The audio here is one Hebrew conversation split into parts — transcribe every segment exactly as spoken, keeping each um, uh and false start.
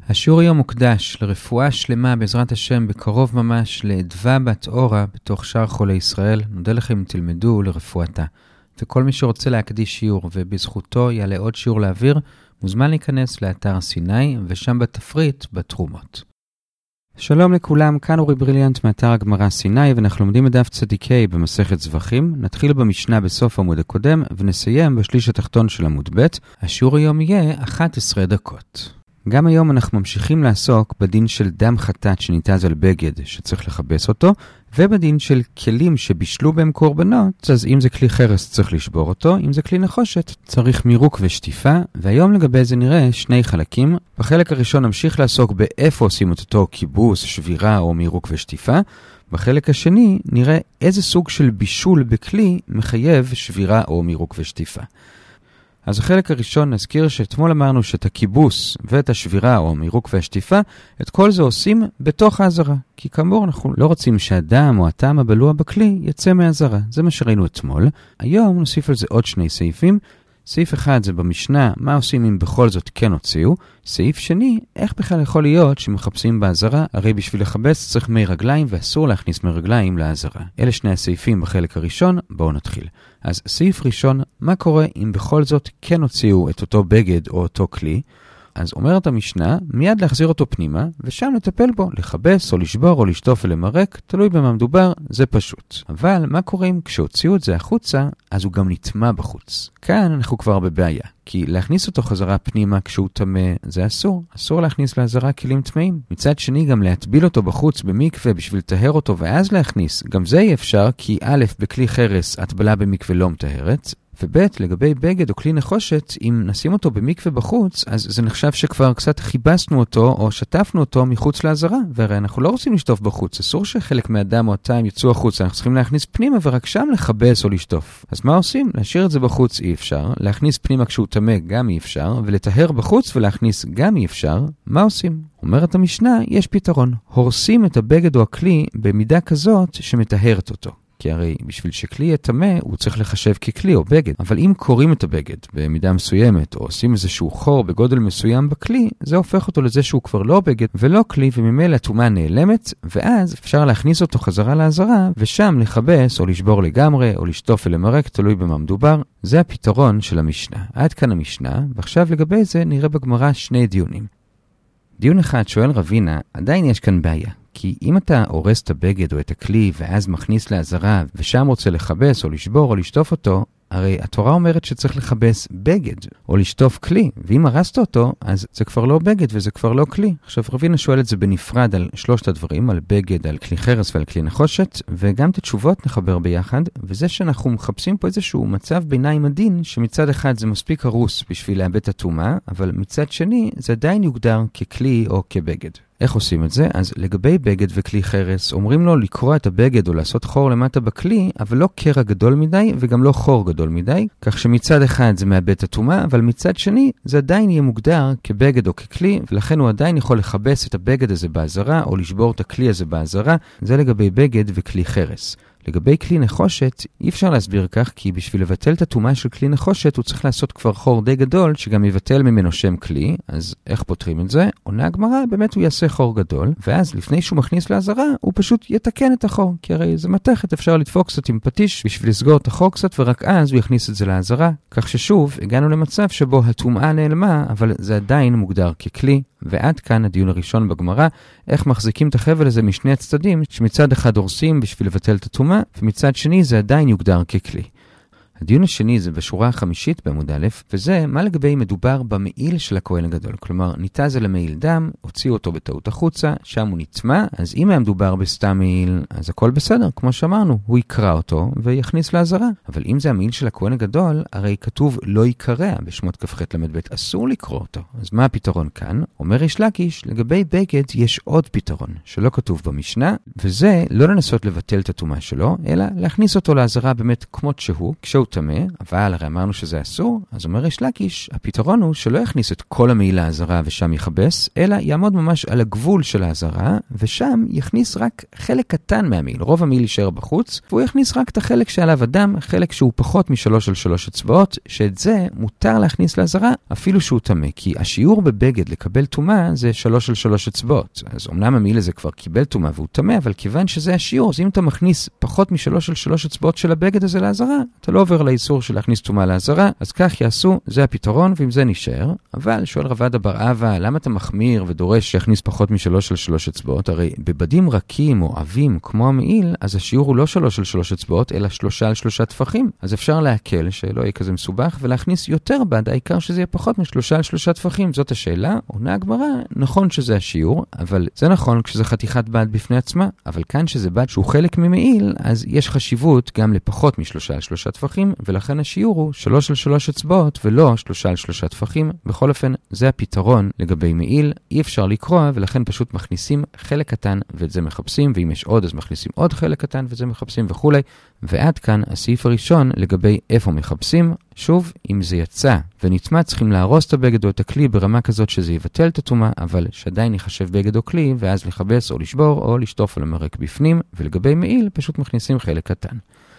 השיעור היום מוקדש לרפואה שלמה בעזרת השם בקרוב ממש לאדווה בת אורה בתוך שאר חולי ישראל. נודה לכם אם תלמדו לרפואתה. וכל מי שרוצה להקדיש שיעור ובזכותו יעלה עוד שיעור לאוויר, מוזמן להיכנס לאתר סיני ושם בתפריט בתרומות. שלום לכולם, כאן אורי בריליאנט מאתר הגמרא סיני ואנחנו לומדים מדף צדיקי במסכת זבחים. נתחיל במשנה בסוף עמוד הקודם ונסיים בשליש התחתון של עמוד ב'. השיעור היום יהיה אחת עשרה דקות. גם היום אנחנו ממשיכים לעסוק בדין של דם חטאת שניתז על בגד שצריך לחבס אותו, ובדין של כלים שבישלו בהם קורבנות, אז אם זה כלי חרס צריך לשבור אותו, אם זה כלי נחושת צריך מירוק ושטיפה, והיום לגבי זה נראה שני חלקים. בחלק הראשון נמשיך לעסוק באיפה עושים את אותו כיבוס, שבירה או מירוק ושטיפה. בחלק השני נראה איזה סוג של בישול בכלי מחייב שבירה או מירוק ושטיפה. אז החלק הראשון נזכיר שאתמול אמרנו שאת הכיבוס ואת השבירה או המירוק והשטיפה, את כל זה עושים בתוך העזרה. כי כאמור אנחנו לא רוצים שהדם או הטעם הבלוע בכלי יצא מהעזרה. זה מה שראינו אתמול. היום נוסיף על זה עוד שני סעיפים. סעיף אחד זה במשנה, מה עושים אם בכל זאת כן הוציאו. סעיף שני, איך בכלל יכול להיות שמחפשים בעזרה? הרי בשביל לחבס צריך מי רגליים ואסור להכניס מי רגליים לעזרה. אלה שני הסעיפים בחלק הראשון, בואו נתחיל. אז סעיף ראשון, מה קורה אם בכל זאת כן הוציאו את אותו בגד או אותו כלי? אז אומרת המשנה, מיד להחזיר אותו פנימה, ושם לטפל בו, לחבס או לשבור או לשטוף ולמרק, תלוי במה מדובר, זה פשוט. אבל מה קורה אם כשהוציאו את זה החוצה, אז הוא גם נטמע בחוץ. כאן אנחנו כבר בבעיה, כי להכניס אותו חזרה פנימה כשהוא טמא, זה אסור. אסור להכניס לעזרה כלים טמאים. מצד שני, גם להטביל אותו בחוץ במקווה בשביל לטהר אותו ואז להכניס, גם זה אי אפשר, כי א', בכלי חרס, הטבלה במקווה לא מטהרת, וב' לגבי בגד או כלי נחושת, אם נשים אותו במקווה בחוץ, אז זה נחשב שכבר קצת חיבסנו אותו או שטפנו אותו מחוץ לעזרה, והרי אנחנו לא רוצים לשטוף בחוץ, אסור שחלק מהדם או הטעם יצאו החוצה, אנחנו צריכים להכניס פנימה ורק שם לחבס או לשטוף. אז מה עושים? להשאיר את זה בחוץ אי אפשר, להכניס פנימה כשהוא טמא גם אי אפשר, ולטהר בחוץ ולהכניס גם אי אפשר. מה עושים? אומרת המשנה, יש פתרון. הורסים את הבגד או הכלי במידה כזאת שמטהרת אותו. כי הרי בשביל שכלי יהיה טמא, הוא צריך לחשב ככלי או בגד. אבל אם קוראים את הבגד במידה מסוימת, או עושים איזשהו חור בגודל מסוים בכלי, זה הופך אותו לזה שהוא כבר לא בגד ולא כלי, וממילא הטומאה נעלמת, ואז אפשר להכניס אותו חזרה לעזרה, ושם לחבס או לשבור לגמרי, או לשטוף ולמרק, תלוי במה מדובר. זה הפתרון של המשנה. עד כאן המשנה, ועכשיו לגבי זה נראה בגמרא שני דיונים. דיון אחד שואל רבינה, עדיין יש כאן בעיה. כי אם אתה הורס את הבגד או את הכלי ואז מכניס לעזרה ושם רוצה לחבס או לשבור או לשטוף אותו, הרי התורה אומרת שצריך לחבס בגד או לשטוף כלי, ואם הרסת אותו אז זה כבר לא בגד וזה כבר לא כלי. עכשיו רבינה שואל את זה בנפרד על שלושת הדברים, על בגד, על כלי חרס ועל כלי נחושת, וגם את התשובות נחבר ביחד, וזה שאנחנו מחפשים פה איזשהו מצב ביניים עדין, שמצד אחד זה מספיק הרוס בשביל לאבד את הטומאה, אבל מצד שני זה עדיין יוגדר ככלי או כבגד. איך עושים את זה? אז לגבי בגד וכלי חרס, אומרים לו לקרוע את הבגד או לעשות חור למטה בכלי, אבל לא קרע גדול מדי וגם לא חור גדול מדי, כך שמצד אחד זה מאבד את הטומאה, אבל מצד שני זה עדיין יהיה מוגדר כבגד או ככלי, ולכן הוא עדיין יכול לחבס את הבגד הזה בעזרה או לשבור את הכלי הזה בעזרה. זה לגבי בגד וכלי חרס. לגבי כלי נחושת, אי אפשר להסביר כך, כי בשביל לבטל את הטומאה של כלי נחושת, הוא צריך לעשות כבר חור די גדול, שגם יבטל ממנו שם כלי. אז איך פותרים את זה? עונה הגמרא, באמת הוא יעשה חור גדול, ואז לפני שהוא מכניס לעזרה, הוא פשוט יתקן את החור, כי הרי זה מתכת, אפשר לדפוק קצת עם פטיש בשביל לסגור את החור קצת, ורק אז הוא יכניס את זה לעזרה. כך ששוב, הגענו למצב שבו הטומאה נעלמה, אבל זה עדיין מוגדר ככלי. ועד כאן הדיון הראשון בגמרא, איך מחזיקים את החבל הזה משני הצדדים, שמצד אחד הורסים בשביל לבטל את הטומאה, ומצד שני זה עדיין יוגדר ככלי. הדיון השני זה בשורה החמישית בעמוד א', וזה מה לגבי מדובר במעיל של הכהן הגדול. כלומר, ניתז על המעיל דם, הוציאו אותו בטעות החוצה, שם הוא נטמע, אז אם היה מדובר בסתם מעיל, אז הכל בסדר, כמו שאמרנו, הוא יקרא אותו ויכניס לעזרה. אבל אם זה המעיל של הכהן הגדול, הרי כתוב לא יקרא בשמות כ"ח למד ב', אסור לקרוא אותו. אז מה הפתרון כאן? אומר ריש לקיש, לגבי בגד יש עוד פתרון, שלא כתוב במשנה, וזה לא לנסות לבטל את הטומאה שלו, אלא להכניס אותו לעזרה באמת כמות שהוא, כשהוא טמא, אבל הרי אמרנו שזה אסור, אז אומר ריש לקיש, הפתרון הוא שלא יכניס את כל המעיל להזרה ושם יכבס, אלא יעמוד ממש על הגבול של ההזרה, ושם יכניס רק חלק קטן מהמעיל. רוב המעיל יישאר בחוץ, והוא יכניס רק את החלק שעליו אדם, חלק שהוא פחות משלוש על שלוש אצבעות, שאת זה מותר להכניס להזרה, אפילו שהוא טמא, כי השיעור בבגד לקבל טומאה זה שלוש על שלוש אצבעות. אז אמנם המעיל הזה כבר קיבל טומאה והוא טמא, אבל כיוון שזה השיעור, אז אם אתה מכניס פחות משלוש על שלוש אצבעות של הבגד הזה להזרה, אתה לא עובר לאיסור של להכניס טומאה להזרה, אז כך יעשו, זה הפתרון, ועם זה נשאר. אבל שואל רב עדה בר אבא, למה אתה מחמיר ודורש שיכניס פחות משלוש על שלוש אצבעות? הרי בבדים רכים או עבים כמו המעיל, אז השיעור הוא לא שלוש על שלוש אצבעות, אלא שלושה על שלושה טפחים. אז אפשר להקל, שלא יהיה כזה מסובך, ולהכניס יותר בד, העיקר שזה יהיה פחות משלושה על שלושה טפחים. זאת השאלה, עונה הגמרא, נכון שזה השיעור, אבל זה נכון כשזה חתיכת בד בפני עצמה, אבל כאן שזה בד שהוא חלק ממעיל, אז יש חשיבות גם לפחות משלושה על שלושה טפחים, ולכן השיעור הוא שלוש על שלוש אצבעות, ולא שלושה על שלושה טפחים. בכל אופן, זה הפתרון לגבי מעיל, אי אפשר לקרוא, ולכן פשוט מכניסים חלק קטן, ואת זה מחפשים, ואם יש עוד, אז מכניסים עוד חלק קטן, ואת זה מחפשים וכו'. ועד כאן הסעיף הראשון לגבי איפה מחפשים. שוב, אם זה יצא ונטמא, צריכים להרוס את הבגד או את הכלי ברמה כזאת שזה יבטל את הטומאה, אבל שעדיין יחשב בגד או כלי, ואז לחבס או לשבור או לשטוף על המרק בפנים, ולגבי מעיל פשוט מכניסים חלק קטן.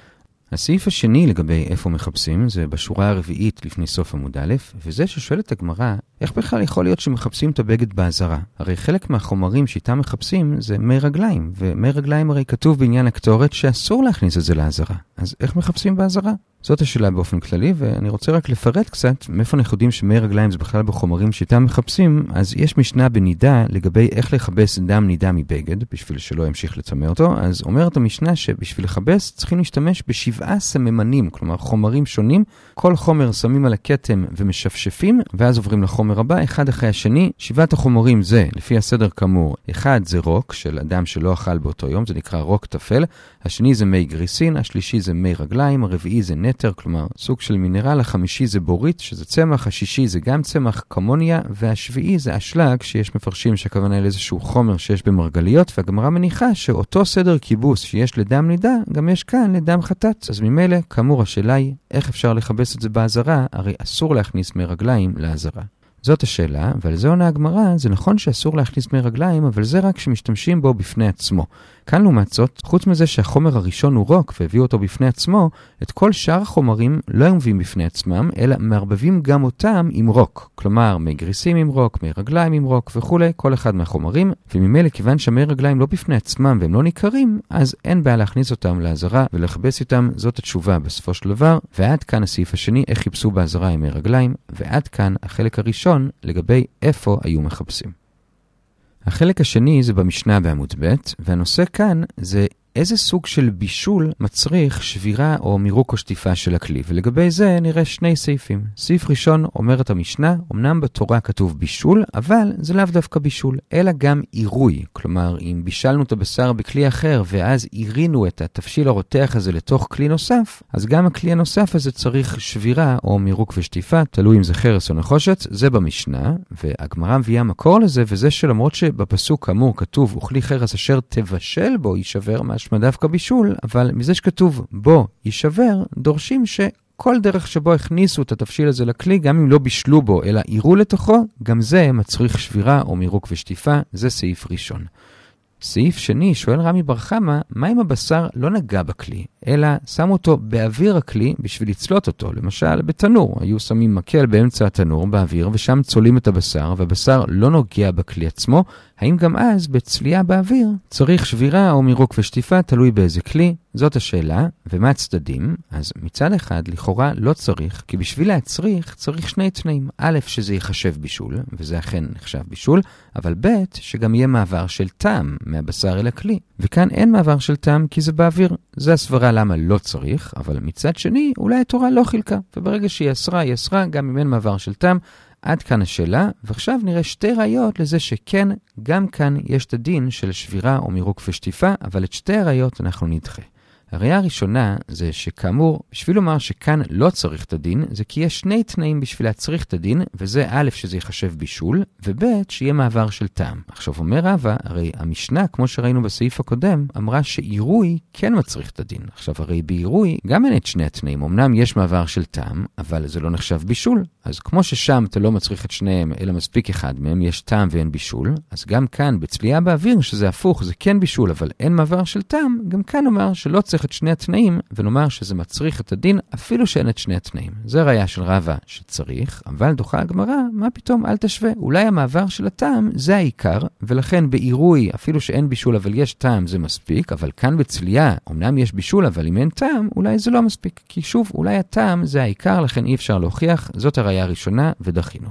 הסעיף השני לגבי איפה מחפשים זה בשורה הרביעית לפני סוף עמוד א', וזה ששואלת הגמרא, איך בכלל יכול להיות שמחפשים את הבגד בהזרה? הרי חלק מהחומרים שאיתם מחפשים זה מי רגליים, ומי רגליים הרי כתוב בעניין הקטורת שאסור להכניס את זה להזרה. אז איך מחפשים בהזרה? זאת השאלה באופן כללי, ואני רוצה רק לפרט קצת מאיפה אנחנו יודעים שמי רגליים זה בכלל בחומרים שאיתם מחפשים. אז יש משנה בנידה לגבי איך לחבס דם נידה מבגד, בשביל שלא ימשיך לטמא אותו. אז אומרת המשנה שבשביל לחבס צריכים להשתמש בשבעה סממנים, כלומר חומרים שונים. כל חומר שמים על הכתם ומשפשפים, ואז עוברים לחומר הבא, אחד אחרי השני. שבעת החומרים זה, לפי הסדר כאמור, אחד זה רוק של אדם שלא אכל באותו יום, זה נקרא רוק תפל. השני זה מי גריסין, השלישי זה מי רגליים, הרביעי זה נטר, כלומר סוג של מינרל, החמישי זה בורית, שזה צמח, השישי זה גם צמח, קמוניה, והשביעי זה אשלג, שיש מפרשים שהכוונה היא לאיזשהו חומר שיש במרגליות, והגמרא מניחה שאותו סדר קיבוס שיש לדם נידה, גם יש כאן לדם חטאת. אז ממילא, כאמור השאלה היא, איך אפשר לחבס את זה בהזרה? הרי אסור להכניס מי רגליים להזרה. זאת השאלה, ועל זה עונה הגמרא, זה נכון שאסור להכניס מי רגליים, אבל זה רק שמשתמשים בו בפני עצמו. כאן לעומת זאת, חוץ מזה שהחומר הראשון הוא רוק והביאו אותו בפני עצמו, את כל שאר החומרים לא הם מביאים בפני עצמם, אלא מערבבים גם אותם עם רוק. כלומר, מי גריסים עם רוק, מי רגליים עם רוק וכו', כל אחד מהחומרים, וממילא כיוון שמי רגליים לא בפני עצמם והם לא ניכרים, אז אין בעיה להכניס אותם להזרה ולחבס איתם. זאת התשובה בסופו של דבר, ועד כאן הסעיף השני, איך חיפשו בהזרה עם מי רגליים, ועד כאן החלק הראשון לגבי איפה היו מחפשים. החלק השני זה במשנה בעמוד ב', והנושא כאן זה איזה סוג של בישול מצריך שבירה או מירוק או שטיפה של הכלי. ולגבי זה נראה שני סעיפים. סעיף ראשון אומרת המשנה, אמנם בתורה כתוב בישול, אבל זה לאו דווקא בישול, אלא גם עירוי. כלומר, אם בישלנו את הבשר בכלי אחר, ואז עירינו את התבשיל הרותח הזה לתוך כלי נוסף, אז גם הכלי הנוסף הזה צריך שבירה או מירוק ושטיפה, תלוי אם זה חרס או נחושת. זה במשנה, והגמרא מביאה מקור לזה, וזה שלמרות שבפסוק אמור כתוב, וכלי חרס אשר תבשל בו יישבר, משמע דווקא בישול, אבל מזה שכתוב בו יישבר, דורשים שכל דרך שבו הכניסו את התבשיל הזה לכלי, גם אם לא בישלו בו, אלא עירו לתוכו, גם זה מצריך שבירה או מירוק ושטיפה. זה סעיף ראשון. סעיף שני, שואל רמי בר חמא, מה אם הבשר לא נגע בכלי, אלא שם אותו באוויר הכלי בשביל לצלות אותו? למשל, בתנור, היו שמים מקל באמצע התנור באוויר, ושם צולים את הבשר, והבשר לא נוגע בכלי עצמו. האם גם אז, בצלייה באוויר, צריך שבירה או מירוק ושטיפה, תלוי באיזה כלי? זאת השאלה. ומה הצדדים? אז מצד אחד, לכאורה לא צריך, כי בשביל להצריך, צריך שני תנאים. א', שזה יחשב בישול, וזה אכן נחשב בישול, אבל ב', שגם יהיה מעבר של טעם מהבשר אל הכלי. וכאן אין מעבר של טעם, כי זה באוויר. זה הסברה למה לא צריך, אבל מצד שני, אולי התורה לא חילקה. וברגע שהיא אסרה, היא אסרה, גם אם אין מעבר של טעם. עד כאן השאלה, ועכשיו נראה שתי ראיות לזה שכן, גם כאן יש את הדין של שבירה או מירוק ושטיפה, אבל את שתי הראיות אנחנו נדחה. הראיה הראשונה זה שכאמור, בשביל לומר שכאן לא צריך את הדין, זה כי יש שני תנאים בשביל להצריך את הדין, וזה א', שזה יחשב בישול, וב', שיהיה מעבר של טעם. עכשיו אומר רבא, הרי המשנה, כמו שראינו בסעיף הקודם, אמרה שעירוי כן מצריך את הדין. עכשיו הרי בעירוי גם אין את שני התנאים, אמנם יש מעבר של טעם, אבל זה לא נחשב בישול. אז כמו ששם אתה לא מצריך את שניהם, אלא מספיק אחד מהם, יש טעם ואין בישול, אז גם כאן בצלייה באוויר, שזה הפוך, זה כן בישול, אבל אין מעבר של טעם, גם כאן אומר שלא צריך את שני התנאים, ונאמר שזה מצריך את הדין, אפילו שאין את שני התנאים. זה ראיה של רבא שצריך, אבל דוחה הגמרא, מה פתאום, אל תשווה. אולי המעבר של הטעם זה העיקר, ולכן בעירוי, אפילו שאין בישול, אבל יש טעם, זה מספיק, אבל כאן בצלייה, אמנם יש בישול, אבל אם אין טעם, אולי זה לא מספיק. כי שוב, אולי הטעם זה העיקר, לכן אי אפשר להוכיח. זאת הראיה הראשונה, ודחינו.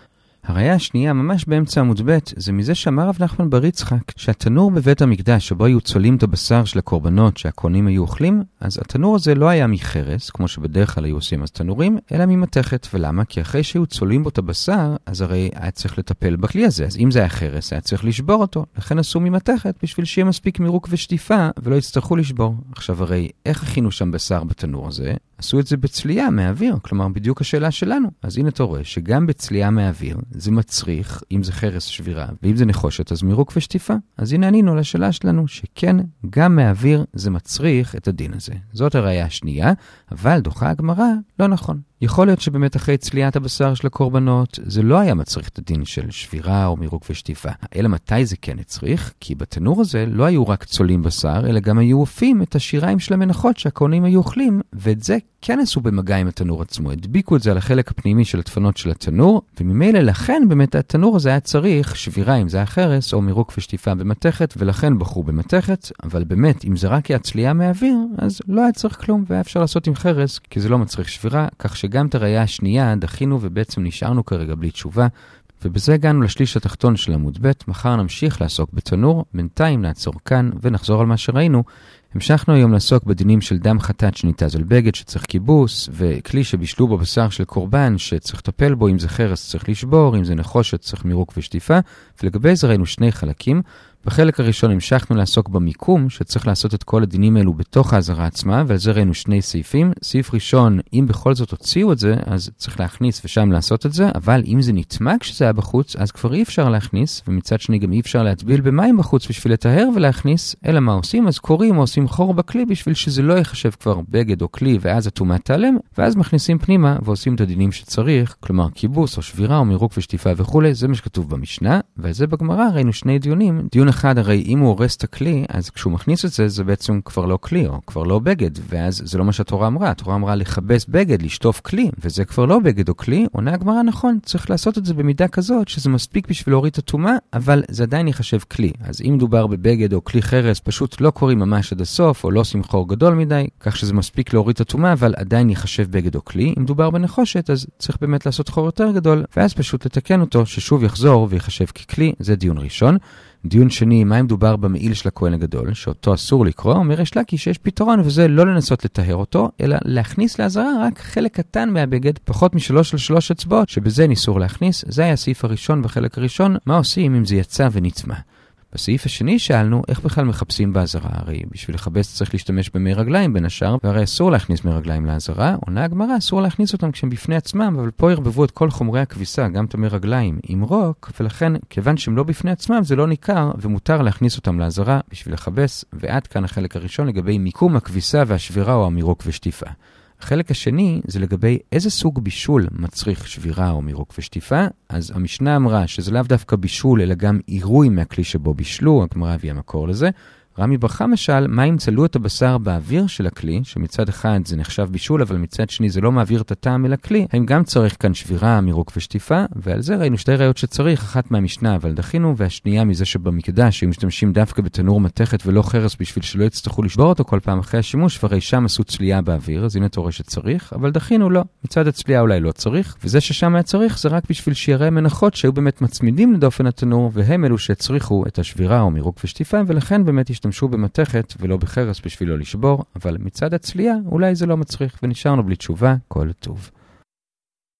הראיה השנייה, ממש באמצע עמוד ב', זה מזה שאמר רב נחמן בר יצחק, שהתנור בבית המקדש, שבו היו צולים את הבשר של הקורבנות שהכהנים היו אוכלים, אז התנור הזה לא היה מחרס, כמו שבדרך כלל היו עושים אז תנורים, אלא ממתכת. ולמה? כי אחרי שהיו צולים בו את הבשר, אז הרי היה צריך לטפל בכלי הזה. אז אם זה היה חרס, היה צריך לשבור אותו. לכן עשו ממתכת, בשביל שיהיה מספיק מירוק ושטיפה, ולא יצטרכו לשבור. עכשיו הרי, איך הכינו שם בשר בתנור הזה? עשו את זה בצלייה מהאוויר, כלומר בדיוק השאלה שלנו. אז הנה אתה רואה שגם בצלייה מהאוויר זה מצריך, אם זה חרס שבירה, ואם זה נחושת, אז מירוק ושטיפה. אז הנה ענינו לשאלה שלנו, שכן, גם מהאוויר זה מצריך את הדין הזה. זאת הראיה השנייה, אבל דוחה הגמרא, לא נכון. יכול להיות שבאמת אחרי צליית הבשר של הקורבנות, זה לא היה מצריך את הדין של שבירה או מירוק ושטיפה. אלא מתי זה כן הצריך? כי בתנור הזה לא היו רק צולים בשר, אלא גם היו אופים את השיריים של המנחות שהכהנים היו אוכלים, ואת זה כן עשו במגע עם התנור עצמו. הדביקו את זה על החלק הפנימי של הדפנות של התנור, וממילא לכן באמת התנור הזה היה צריך שבירה אם זה היה חרס, או מירוק ושטיפה במתכת, ולכן בחרו במתכת, אבל באמת, אם זה רק היה צלייה מהאוויר, אז לא היה צריך כלום, והיה אפשר לעשות עם חרס, כי זה לא מצריך שבירה, כך שגם את הראיה השנייה דחינו ובעצם נשארנו כרגע בלי תשובה, ובזה הגענו לשליש התחתון של עמוד ב'. מחר נמשיך לעסוק בתנור, בינתיים נעצור כאן ונחזור על מה שראינו. המשכנו היום לעסוק בדינים של דם חטאת שניתז על בגד שצריך כיבוס, וכלי שבישלו בו בשר של קורבן שצריך לטפל בו, אם זה חרס צריך לשבור, אם זה נחושת צריך מירוק ושטיפה, ולגבי זה ראינו שני חלקים. בחלק הראשון המשכנו לעסוק במיקום, שצריך לעשות את כל הדינים האלו בתוך האזהרה עצמה, ועל זה ראינו שני סעיפים. סעיף ראשון, אם בכל זאת הוציאו את זה, אז צריך להכניס ושם לעשות את זה, אבל אם זה נטמע כשזה היה בחוץ, אז כבר אי אפשר להכניס, ומצד שני גם אי אפשר להטביל במים בחוץ בשביל לטהר ולהכניס, אלא מה עושים? אז קוראים או עושים חור בכלי בשביל שזה לא יחשב כבר בגד או כלי, ואז הטומאה תיעלם, ואז מכניסים פנימה ועושים את הדינים שצריך, כלומר כיבוס או שבירה או מירוק ושטיפה וכו'. זה מה שכתוב במשנה, ועל זה בגמרא ראינו שני דיונים. דיון אחד, הרי אם הוא הורס את הכלי, אז כשהוא מכניס את זה, זה בעצם כבר לא כלי, או כבר לא בגד, ואז זה לא מה שהתורה אמרה. התורה אמרה לחבס בגד, לשטוף כלי, וזה כבר לא בגד או כלי. עונה הגמרא, נכון, צריך לעשות את זה במידה כזאת, שזה מספיק בשביל להוריד את הטומאה, אבל זה עדיין יחשב כלי. אז אם מדובר בבגד או כלי חרס, פשוט לא קוראים ממש עד הסוף, או לא עושים חור גדול מדי, כך שזה מספיק להוריד את הטומאה, אבל עדיין יחשב בגד או כלי. אם מדובר בנחושת, אז צריך באמת לעשות חור יותר גדול, ואז פשוט לתקן אותו, ששוב יחזור ויחשב ככלי. זה דיון ראשון. דיון שני, מה אם מדובר במעיל של הכהן הגדול, שאותו אסור לקרוא? אומר יש לקיש שיש פתרון, וזה לא לנסות לטהר אותו, אלא להכניס לאזהרה רק חלק קטן מהבגד, פחות משלוש על שלוש אצבעות, שבזה ניסור להכניס. זה היה הסעיף הראשון בחלק הראשון. מה עושים אם זה יצא ונטמע? בסעיף השני שאלנו איך בכלל מחפשים באזהרה. הרי בשביל לחפש צריך להשתמש במי רגליים בין השאר, והרי אסור להכניס מי רגליים לאזהרה. עונה הגמרא, אסור להכניס אותם כשהם בפני עצמם, אבל פה ירבבו את כל חומרי הכביסה, גם את המי רגליים עם רוק, ולכן כיוון שהם לא בפני עצמם זה לא ניכר, ומותר להכניס אותם לאזהרה בשביל לחפש. ועד כאן החלק הראשון לגבי מיקום הכביסה והשבירה או המירוק ושטיפה. החלק השני זה לגבי איזה סוג בישול מצריך שבירה או מירוק ושטיפה. אז המשנה אמרה שזה לאו דווקא בישול אלא גם עירוי מהכלי שבו בישלו, הגמרא הביאה מקור לזה. רמי ברכה משל, מה אם צלו את הבשר באוויר של הכלי, שמצד אחד זה נחשב בישול, אבל מצד שני זה לא מעביר את הטעם אל הכלי, האם גם צריך כאן שבירה, מירוק ושטיפה? ועל זה ראינו שתי ראיות שצריך, אחת מהמשנה אבל דחינו, והשנייה מזה שבמקדש, שהם משתמשים דווקא בתנור מתכת ולא חרס בשביל שלא יצטרכו לשבור אותו כל פעם אחרי השימוש, והרי שם עשו צלייה באוויר, אז הנה אתה רואה שצריך, אבל דחינו לא. מצד הצלייה אולי לא צריך, וזה ששם היה צריך זה רק בשביל שירי מנחות שהיו באמת מצמידים לדופן התנור, והם אלו שצריכו את השבירה או מירוק ושטיפה, ולכן באמת השתמשו במתכת ולא בחרס בשביל לא לשבור, אבל מצד הצלייה אולי זה לא מצריך, ונשארנו בלי תשובה. כל טוב.